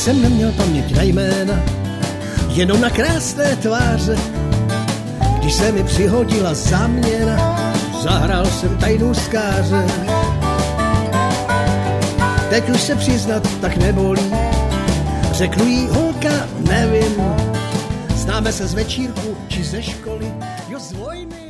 jsem neměl paměť na jména, jenom na krásné tváře. Když se mi přihodila záměna, zahrál jsem tajnou skáře. Teď už se přiznat tak nebolí, řeknu jí holka, nevím, známe se z večírku či ze školy, jo z vojny.